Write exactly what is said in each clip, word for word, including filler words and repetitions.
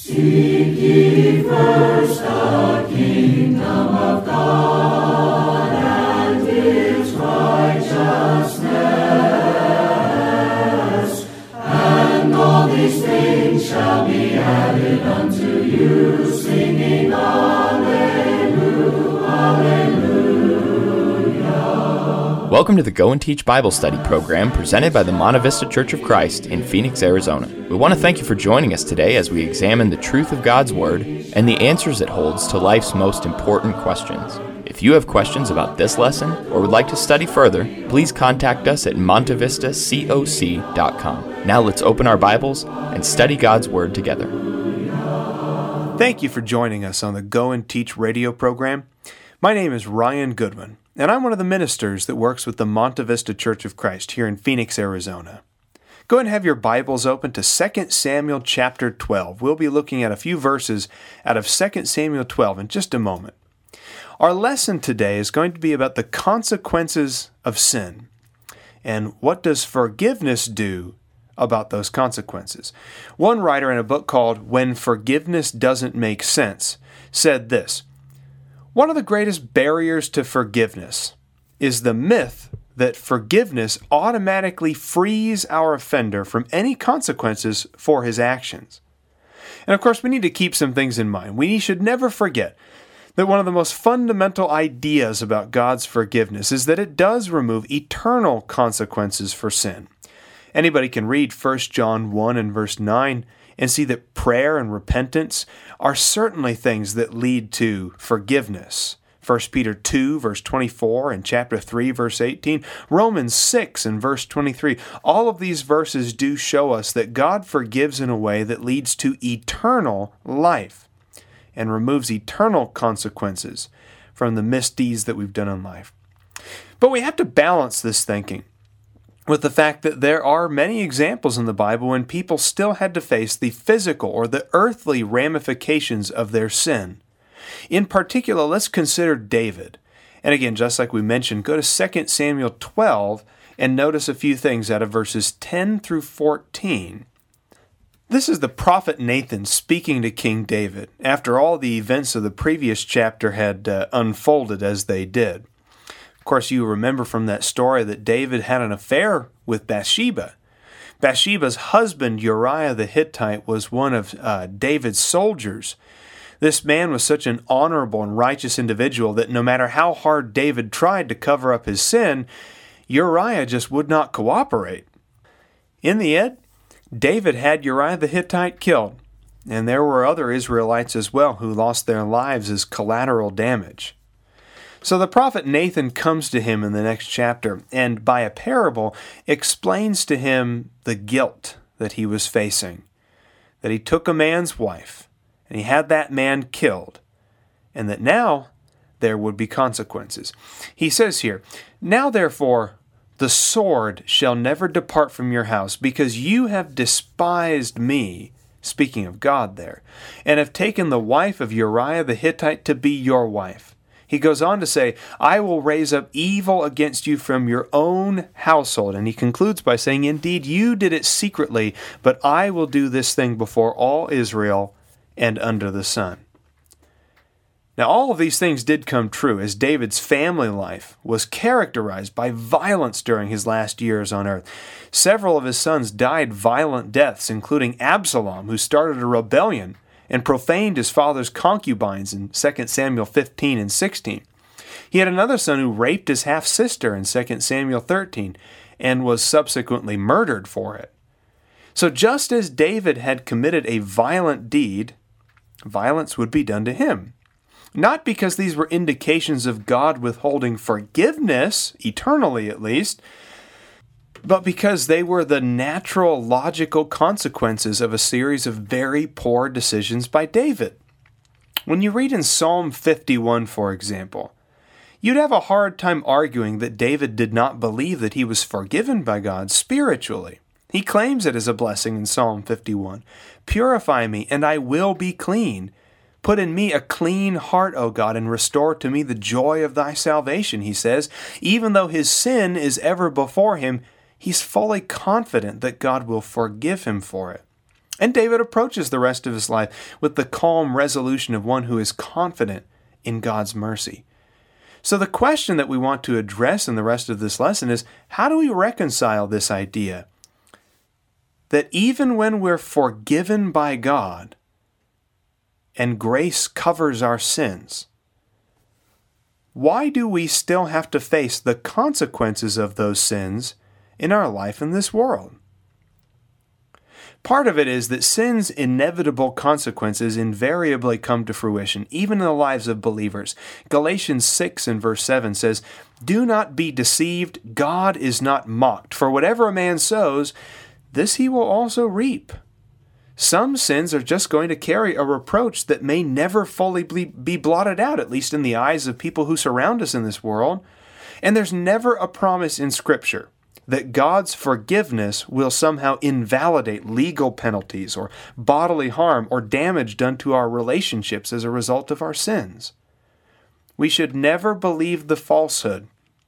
Seek ye first the kingdom of God and His righteousness, and all these things shall be added unto you, singing Alleluia, Alleluia. Welcome to the Go and Teach Bible Study program presented by the Monte Vista Church of Christ in Phoenix, Arizona. We want to thank you for joining us today as we examine the truth of God's Word and the answers it holds to life's most important questions. If you have questions about this lesson or would like to study further, please contact us at monte vista coc dot com. Now let's open our Bibles and study God's Word together. Thank you for joining us on the Go and Teach radio program. My name is Ryan Goodwin, and I'm one of the ministers that works with the Monte Vista Church of Christ here in Phoenix, Arizona. Go ahead and have your Bibles open to Second Samuel chapter twelve. We'll be looking at a few verses out of Second Samuel twelve in just a moment. Our lesson today is going to be about the consequences of sin. And what does forgiveness do about those consequences? One writer in a book called When Forgiveness Doesn't Make Sense said this: one of the greatest barriers to forgiveness is the myth that forgiveness automatically frees our offender from any consequences for his actions. And of course, we need to keep some things in mind. We should never forget that one of the most fundamental ideas about God's forgiveness is that it does remove eternal consequences for sin. Anybody can read First John one and verse nine and see that prayer and repentance are certainly things that lead to forgiveness. First Peter two, verse twenty-four, and chapter three, verse eighteen, Romans six and verse twenty-three. All of these verses do show us that God forgives in a way that leads to eternal life and removes eternal consequences from the misdeeds that we've done in life. But we have to balance this thinking with the fact that there are many examples in the Bible when people still had to face the physical or the earthly ramifications of their sin. In particular, let's consider David. And again, just like we mentioned, go to Second Samuel twelve and notice a few things out of verses ten through fourteen. This is the prophet Nathan speaking to King David after all the events of the previous chapter had uh, unfolded as they did. Of course, you remember from that story that David had an affair with Bathsheba. Bathsheba's husband, Uriah the Hittite, was one of uh, David's soldiers. This man was such an honorable and righteous individual that no matter how hard David tried to cover up his sin, Uriah just would not cooperate. In the end, David had Uriah the Hittite killed, and there were other Israelites as well who lost their lives as collateral damage. So the prophet Nathan comes to him in the next chapter and by a parable explains to him the guilt that he was facing, that he took a man's wife and he had that man killed, and that now there would be consequences. He says here, "Now therefore the sword shall never depart from your house, because you have despised me," speaking of God there, "and have taken the wife of Uriah the Hittite to be your wife." He goes on to say, "I will raise up evil against you from your own household." And he concludes by saying, "Indeed, you did it secretly, but I will do this thing before all Israel and under the sun." Now, all of these things did come true, as David's family life was characterized by violence during his last years on earth. Several of his sons died violent deaths, including Absalom, who started a rebellion and profaned his father's concubines in Second Samuel fifteen and sixteen. He had another son who raped his half-sister in Second Samuel thirteen and was subsequently murdered for it. So just as David had committed a violent deed, violence would be done to him. Not because these were indications of God withholding forgiveness, eternally at least, but because they were the natural, logical consequences of a series of very poor decisions by David. When you read in Psalm fifty-one, for example, you'd have a hard time arguing that David did not believe that he was forgiven by God spiritually. He claims it as a blessing in Psalm fifty-one. "Purify me, and I will be clean. Put in me a clean heart, O God, and restore to me the joy of thy salvation," he says. Even though his sin is ever before him, he's fully confident that God will forgive him for it. And David approaches the rest of his life with the calm resolution of one who is confident in God's mercy. So the question that we want to address in the rest of this lesson is, how do we reconcile this idea that even when we're forgiven by God and grace covers our sins, why do we still have to face the consequences of those sins in our life in this world? Part of it is that sin's inevitable consequences invariably come to fruition, even in the lives of believers. Galatians six and verse seven says, "Do not be deceived, God is not mocked. For whatever a man sows, this he will also reap." Some sins are just going to carry a reproach that may never fully be blotted out, at least in the eyes of people who surround us in this world. And there's never a promise in Scripture that God's forgiveness will somehow invalidate legal penalties or bodily harm or damage done to our relationships as a result of our sins. We should never believe the falsehood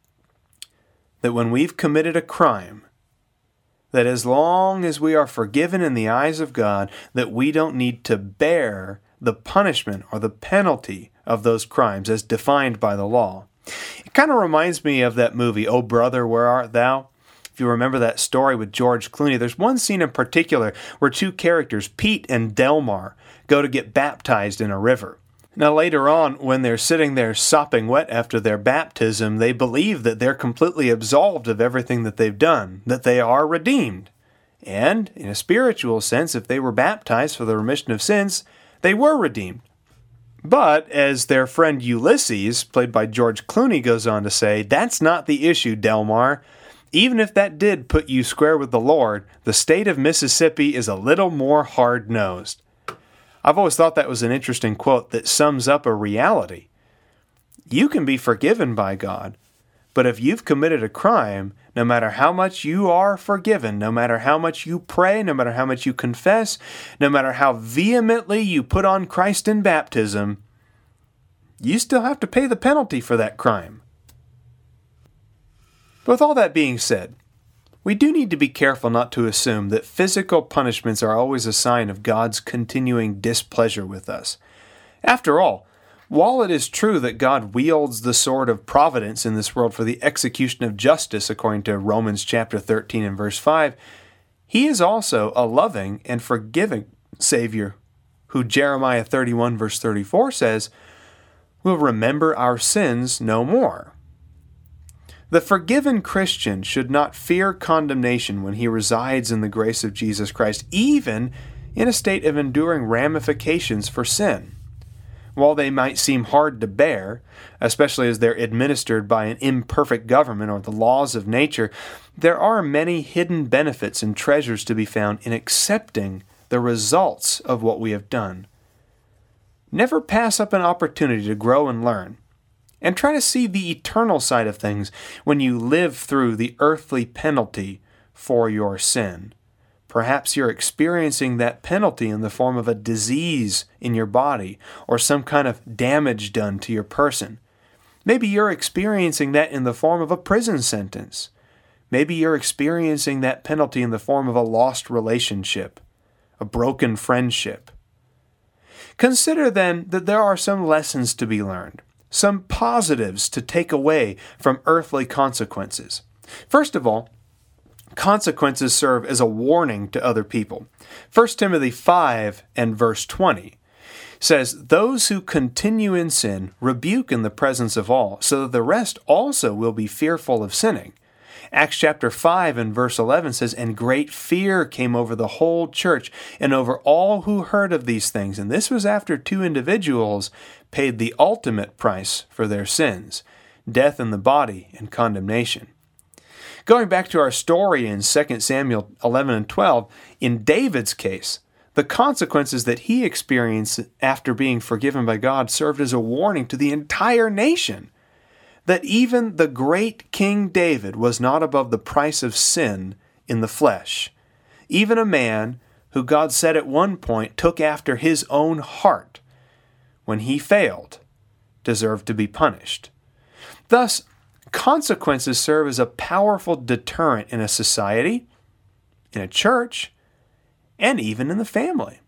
that when we've committed a crime, that as long as we are forgiven in the eyes of God, that we don't need to bear the punishment or the penalty of those crimes as defined by the law. It kind of reminds me of that movie, "Oh Brother, Where Art Thou?" If you remember that story with George Clooney, there's one scene in particular where two characters, Pete and Delmar, go to get baptized in a river. Now later on, when they're sitting there sopping wet after their baptism, they believe that they're completely absolved of everything that they've done, that they are redeemed. And, in a spiritual sense, if they were baptized for the remission of sins, they were redeemed. But, as their friend Ulysses, played by George Clooney, goes on to say, "That's not the issue, Delmar. Even if that did put you square with the Lord, the state of Mississippi is a little more hard-nosed." I've always thought that was an interesting quote that sums up a reality. You can be forgiven by God, but if you've committed a crime, no matter how much you are forgiven, no matter how much you pray, no matter how much you confess, no matter how vehemently you put on Christ in baptism, you still have to pay the penalty for that crime. But with all that being said, we do need to be careful not to assume that physical punishments are always a sign of God's continuing displeasure with us. After all, while it is true that God wields the sword of providence in this world for the execution of justice, according to Romans chapter thirteen and verse five, He is also a loving and forgiving Savior, who Jeremiah thirty-one verse thirty-four says, will remember our sins no more. The forgiven Christian should not fear condemnation when he resides in the grace of Jesus Christ, even in a state of enduring ramifications for sin. While they might seem hard to bear, especially as they're administered by an imperfect government or the laws of nature, there are many hidden benefits and treasures to be found in accepting the results of what we have done. Never pass up an opportunity to grow and learn. And try to see the eternal side of things when you live through the earthly penalty for your sin. Perhaps you're experiencing that penalty in the form of a disease in your body or some kind of damage done to your person. Maybe you're experiencing that in the form of a prison sentence. Maybe you're experiencing that penalty in the form of a lost relationship, a broken friendship. Consider then that there are some lessons to be learned. Some positives to take away from earthly consequences. First of all, consequences serve as a warning to other people. First Timothy five and verse twenty says, "Those who continue in sin rebuke in the presence of all, so that the rest also will be fearful of sinning." Acts chapter five and verse eleven says, "And great fear came over the whole church and over all who heard of these things." And this was after two individuals paid the ultimate price for their sins, death in the body and condemnation. Going back to our story in Second Samuel eleven and twelve, in David's case, the consequences that he experienced after being forgiven by God served as a warning to the entire nation that even the great King David was not above the price of sin in the flesh. Even a man who God said at one point took after his own heart, when he failed, deserved to be punished. Thus, consequences serve as a powerful deterrent in a society, in a church, and even in the family.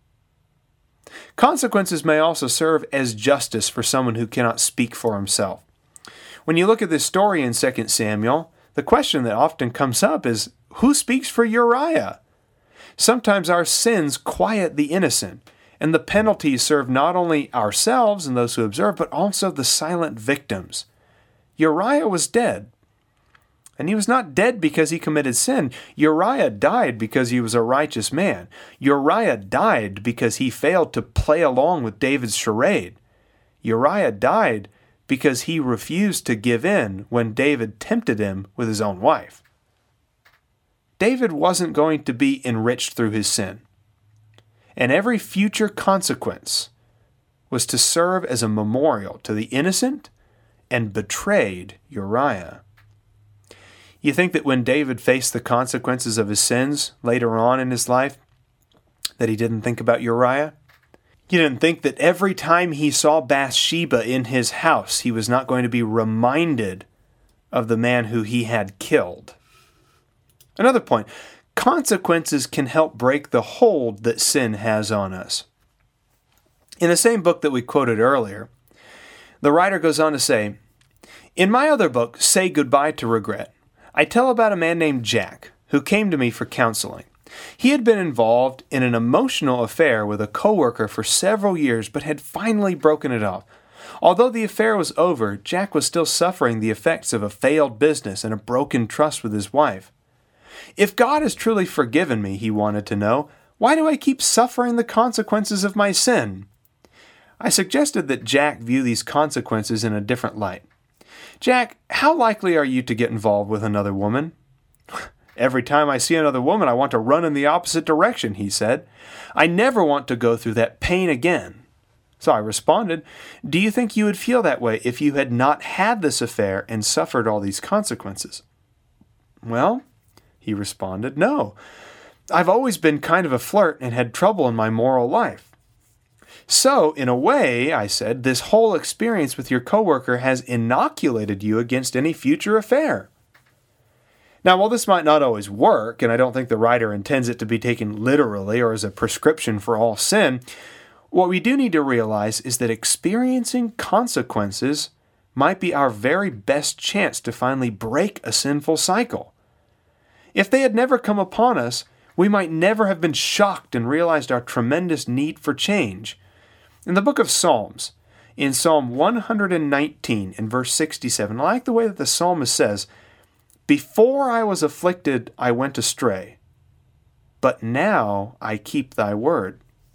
Consequences may also serve as justice for someone who cannot speak for himself. When you look at this story in Second Samuel, the question that often comes up is, who speaks for Uriah? Sometimes our sins quiet the innocent, and the penalties serve not only ourselves and those who observe, but also the silent victims. Uriah was dead. And he was not dead because he committed sin. Uriah died because he was a righteous man. Uriah died because he failed to play along with David's charade. Uriah died because he refused to give in when David tempted him with his own wife. David wasn't going to be enriched through his sin. And every future consequence was to serve as a memorial to the innocent and betrayed Uriah. You think that when David faced the consequences of his sins later on in his life, that he didn't think about Uriah? You didn't think that every time he saw Bathsheba in his house, he was not going to be reminded of the man who he had killed? Another point, consequences can help break the hold that sin has on us. In the same book that we quoted earlier, the writer goes on to say, "In my other book, Say Goodbye to Regret, I tell about a man named Jack who came to me for counseling. He had been involved in an emotional affair with a coworker for several years, but had finally broken it off. Although the affair was over, Jack was still suffering the effects of a failed business and a broken trust with his wife. If God has truly forgiven me, he wanted to know, why do I keep suffering the consequences of my sin?" I suggested that Jack view these consequences in a different light. "Jack, how likely are you to get involved with another woman?" "Every time I see another woman, I want to run in the opposite direction," he said. "I never want to go through that pain again." So I responded, "Do you think you would feel that way if you had not had this affair and suffered all these consequences?" "Well," he responded, "no. I've always been kind of a flirt and had trouble in my moral life." "So, in a way," I said, "this whole experience with your coworker has inoculated you against any future affair." Now, while this might not always work, and I don't think the writer intends it to be taken literally or as a prescription for all sin, what we do need to realize is that experiencing consequences might be our very best chance to finally break a sinful cycle. If they had never come upon us, we might never have been shocked and realized our tremendous need for change. In the book of Psalms, in Psalm one hundred nineteen and verse sixty-seven, I like the way that the psalmist says, "Before I was afflicted, I went astray, but now I keep thy word."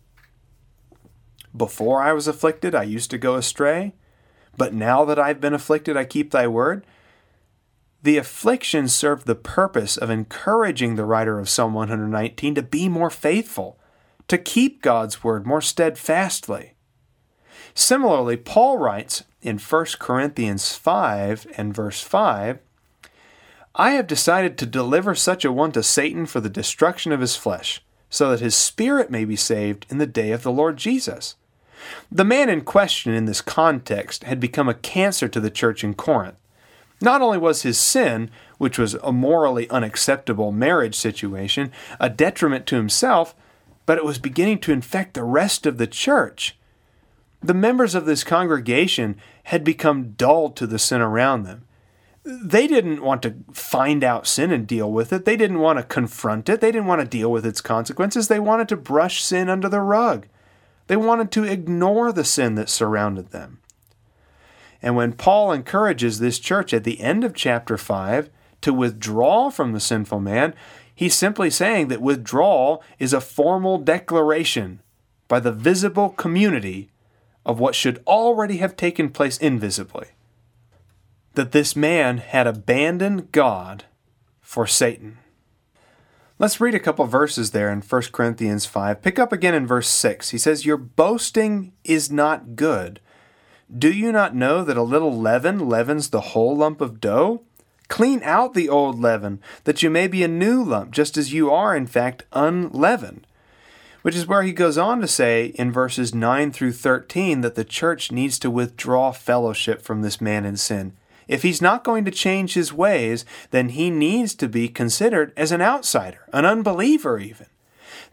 Before I was afflicted, I used to go astray, but now that I've been afflicted, I keep thy word. The affliction served the purpose of encouraging the writer of Psalm one hundred nineteen to be more faithful, to keep God's word more steadfastly. Similarly, Paul writes in First Corinthians five and verse five, "I have decided to deliver such a one to Satan for the destruction of his flesh, so that his spirit may be saved in the day of the Lord Jesus." The man in question in this context had become a cancer to the church in Corinth. Not only was his sin, which was a morally unacceptable marriage situation, a detriment to himself, but it was beginning to infect the rest of the church. The members of this congregation had become dull to the sin around them. They didn't want to find out sin and deal with it. They didn't want to confront it. They didn't want to deal with its consequences. They wanted to brush sin under the rug. They wanted to ignore the sin that surrounded them. And when Paul encourages this church at the end of chapter five to withdraw from the sinful man, he's simply saying that withdrawal is a formal declaration by the visible community of what should already have taken place invisibly. That this man had abandoned God for Satan. Let's read a couple verses there in First Corinthians five. Pick up again in verse six. He says, "Your boasting is not good. Do you not know that a little leaven leavens the whole lump of dough? Clean out the old leaven, that you may be a new lump, just as you are, in fact, unleavened." Which is where he goes on to say in verses nine through thirteen that the church needs to withdraw fellowship from this man in sin. If he's not going to change his ways, then he needs to be considered as an outsider, an unbeliever even.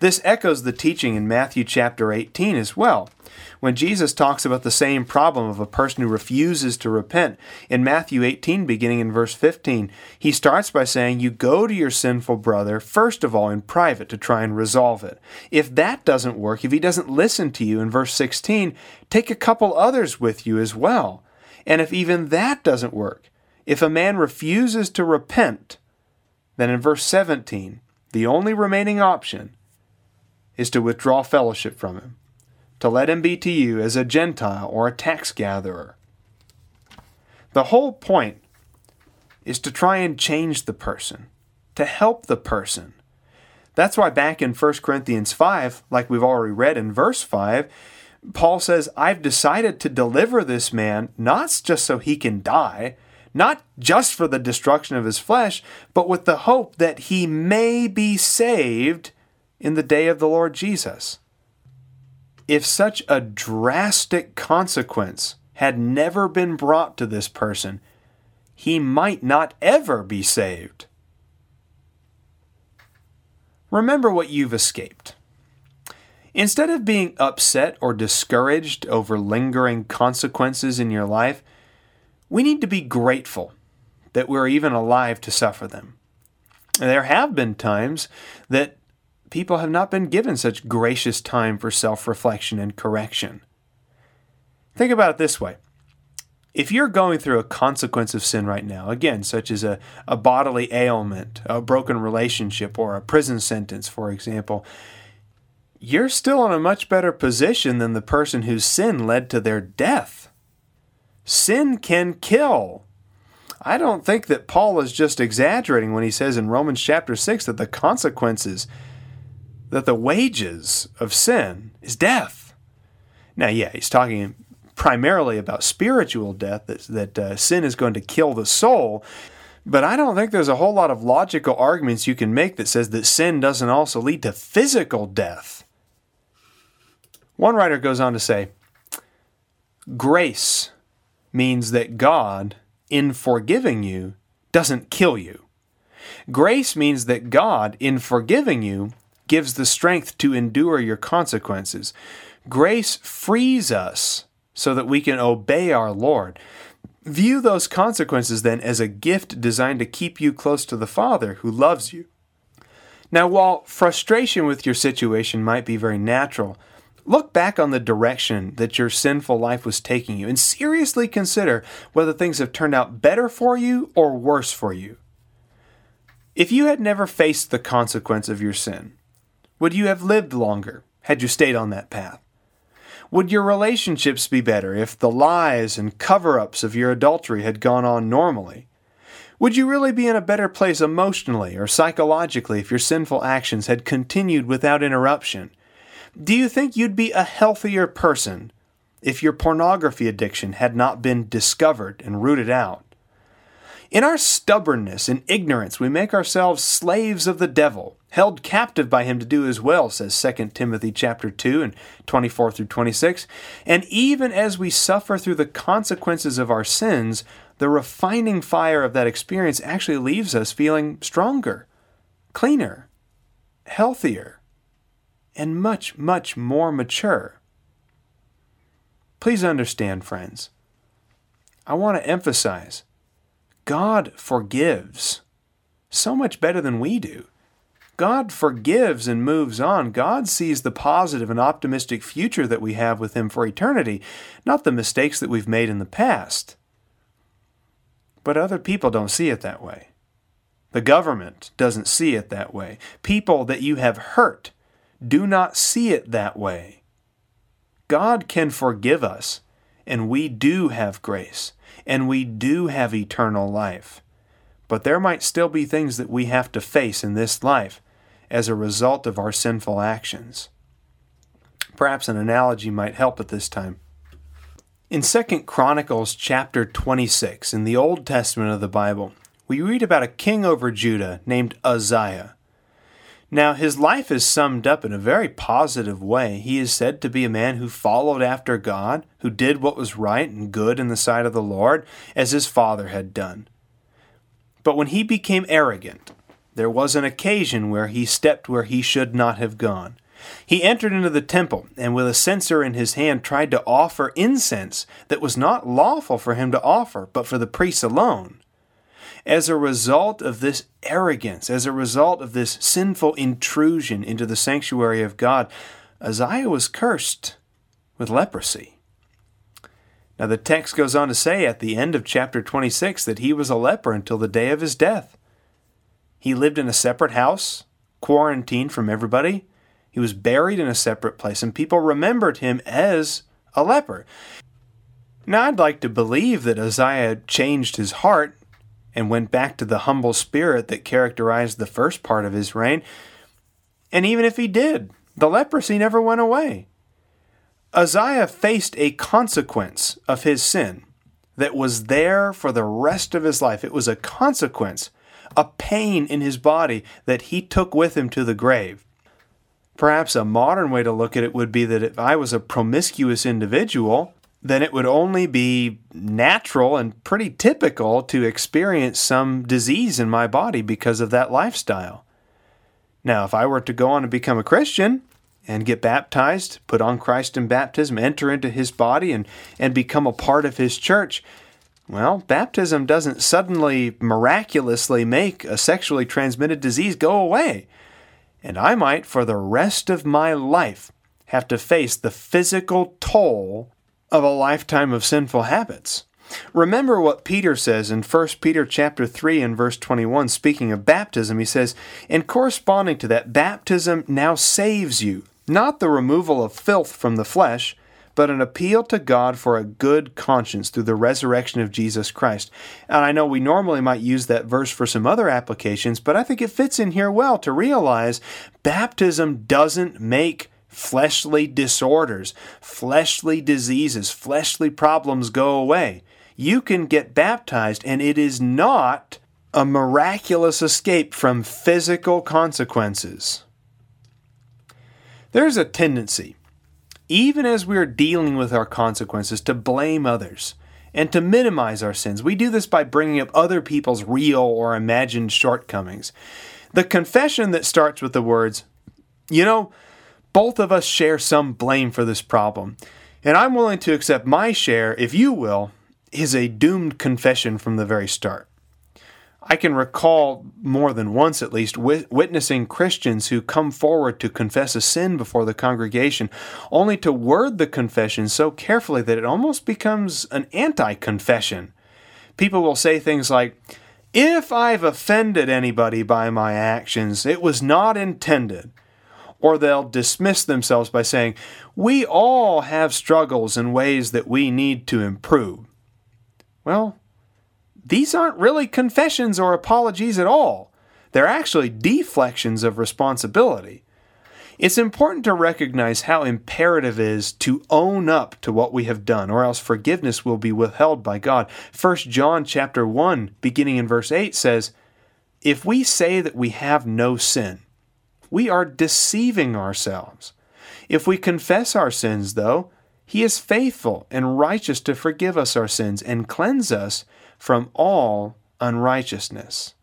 This echoes the teaching in Matthew chapter eighteen as well, when Jesus talks about the same problem of a person who refuses to repent. In Matthew eighteen, beginning in verse fifteen, he starts by saying, you go to your sinful brother, first of all, in private to try and resolve it. If that doesn't work, if he doesn't listen to you, in verse sixteen, take a couple others with you as well. And if even that doesn't work, if a man refuses to repent, then in verse seventeen, the only remaining option is to withdraw fellowship from him, to let him be to you as a Gentile or a tax gatherer. The whole point is to try and change the person, to help the person. That's why back in First Corinthians five, like we've already read in verse five, Paul says, I've decided to deliver this man, not just so he can die, not just for the destruction of his flesh, but with the hope that he may be saved in the day of the Lord Jesus. If such a drastic consequence had never been brought to this person, he might not ever be saved. Remember what you've escaped. Instead of being upset or discouraged over lingering consequences in your life, we need to be grateful that we're even alive to suffer them. There have been times that people have not been given such gracious time for self-reflection and correction. Think about it this way. If you're going through a consequence of sin right now, again, such as a, a bodily ailment, a broken relationship, or a prison sentence, for example, you're still in a much better position than the person whose sin led to their death. Sin can kill. I don't think that Paul is just exaggerating when he says in Romans chapter six that the consequences, that the wages of sin is death. Now, yeah, he's talking primarily about spiritual death, that, that uh, sin is going to kill the soul. But I don't think there's a whole lot of logical arguments you can make that says that sin doesn't also lead to physical death. One writer goes on to say, grace means that God, in forgiving you, doesn't kill you. Grace means that God, in forgiving you, gives the strength to endure your consequences. Grace frees us so that we can obey our Lord. View those consequences then as a gift designed to keep you close to the Father who loves you. Now, while frustration with your situation might be very natural, look back on the direction that your sinful life was taking you and seriously consider whether things have turned out better for you or worse for you. If you had never faced the consequence of your sin, would you have lived longer had you stayed on that path? Would your relationships be better if the lies and cover-ups of your adultery had gone on normally? Would you really be in a better place emotionally or psychologically if your sinful actions had continued without interruption? Do you think you'd be a healthier person if your pornography addiction had not been discovered and rooted out? In our stubbornness and ignorance, we make ourselves slaves of the devil, held captive by him to do his will, says Second Timothy chapter two and twenty-four through twenty-six. And even as we suffer through the consequences of our sins, the refining fire of that experience actually leaves us feeling stronger, cleaner, healthier, and much, much more mature. Please understand, friends, I want to emphasize, God forgives so much better than we do. God forgives and moves on. God sees the positive and optimistic future that we have with Him for eternity, not the mistakes that we've made in the past. But other people don't see it that way. The government doesn't see it that way. People that you have hurt do not see it that way. God can forgive us, and we do have grace, and we do have eternal life. But there might still be things that we have to face in this life as a result of our sinful actions. Perhaps an analogy might help at this time. In Second Chronicles chapter twenty-six, in the Old Testament of the Bible, we read about a king over Judah named Uzziah. Now, his life is summed up in a very positive way. He is said to be a man who followed after God, who did what was right and good in the sight of the Lord, as his father had done. But when he became arrogant, there was an occasion where he stepped where he should not have gone. He entered into the temple and with a censer in his hand tried to offer incense that was not lawful for him to offer, but for the priests alone. As a result of this arrogance, as a result of this sinful intrusion into the sanctuary of God, Uzziah was cursed with leprosy. Now the text goes on to say at the end of chapter twenty-six that he was a leper until the day of his death. He lived in a separate house, quarantined from everybody. He was buried in a separate place, and people remembered him as a leper. Now I'd like to believe that Uzziah changed his heart and went back to the humble spirit that characterized the first part of his reign. And even if he did, the leprosy never went away. Uzziah faced a consequence of his sin that was there for the rest of his life. It was a consequence, a pain in his body that he took with him to the grave. Perhaps a modern way to look at it would be that if I was a promiscuous individual, then it would only be natural and pretty typical to experience some disease in my body because of that lifestyle. Now, if I were to go on and become a Christian and get baptized, put on Christ in baptism, enter into his body, and, and become a part of his church, well, baptism doesn't suddenly miraculously make a sexually transmitted disease go away. And I might, for the rest of my life, have to face the physical toll of a lifetime of sinful habits. Remember what Peter says in First Peter chapter three and verse twenty-one, speaking of baptism. He says, and corresponding to that, baptism now saves you, not the removal of filth from the flesh, but an appeal to God for a good conscience through the resurrection of Jesus Christ. And I know we normally might use that verse for some other applications, but I think it fits in here well to realize baptism doesn't make fleshly disorders, fleshly diseases, fleshly problems go away. You can get baptized, and it is not a miraculous escape from physical consequences. There's a tendency, even as we're dealing with our consequences, to blame others and to minimize our sins. We do this by bringing up other people's real or imagined shortcomings. The confession that starts with the words, you know, both of us share some blame for this problem, and I'm willing to accept my share, if you will, is a doomed confession from the very start. I can recall more than once at least wit- witnessing Christians who come forward to confess a sin before the congregation, only to word the confession so carefully that it almost becomes an anti-confession. People will say things like, if I've offended anybody by my actions, it was not intended. Or they'll dismiss themselves by saying, we all have struggles and ways that we need to improve. Well, these aren't really confessions or apologies at all. They're actually deflections of responsibility. It's important to recognize how imperative it is to own up to what we have done, or else forgiveness will be withheld by God. First John chapter one, beginning in verse eight says, if we say that we have no sin, we are deceiving ourselves. If we confess our sins, though, he is faithful and righteous to forgive us our sins and cleanse us from all unrighteousness.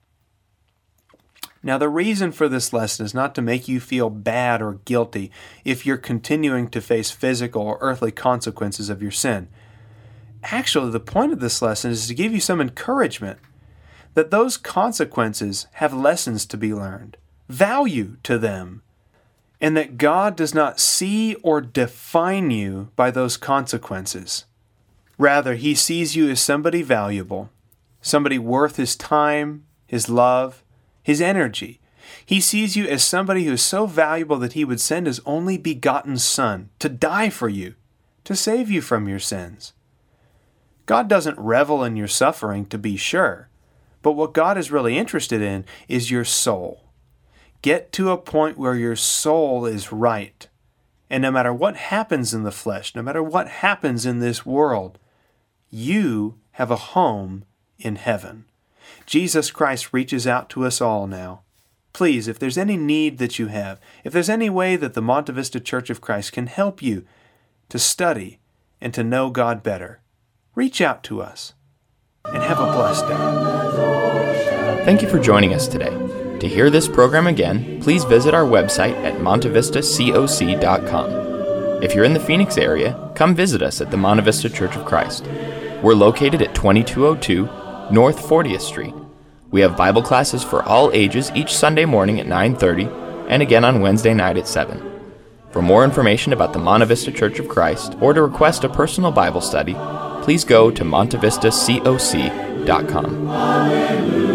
Now, the reason for this lesson is not to make you feel bad or guilty if you're continuing to face physical or earthly consequences of your sin. Actually, the point of this lesson is to give you some encouragement that those consequences have lessons to be learned, value to them, and that God does not see or define you by those consequences. Rather, he sees you as somebody valuable, somebody worth his time, his love, his energy. He sees you as somebody who is so valuable that he would send his only begotten Son to die for you, to save you from your sins. God doesn't revel in your suffering, to be sure, but what God is really interested in is your soul. Get to a point where your soul is right. And no matter what happens in the flesh, no matter what happens in this world, you have a home in heaven. Jesus Christ reaches out to us all now. Please, if there's any need that you have, if there's any way that the Monte Vista Church of Christ can help you to study and to know God better, reach out to us and have a blessed day. Thank you for joining us today. To hear this program again, please visit our website at monte vista coc dot com. If you're in the Phoenix area, come visit us at the Monte Vista Church of Christ. We're located at twenty-two oh two North fortieth Street. We have Bible classes for all ages each Sunday morning at nine thirty and again on Wednesday night at seven. For more information about the Monte Vista Church of Christ or to request a personal Bible study, please go to monte vista coc dot com.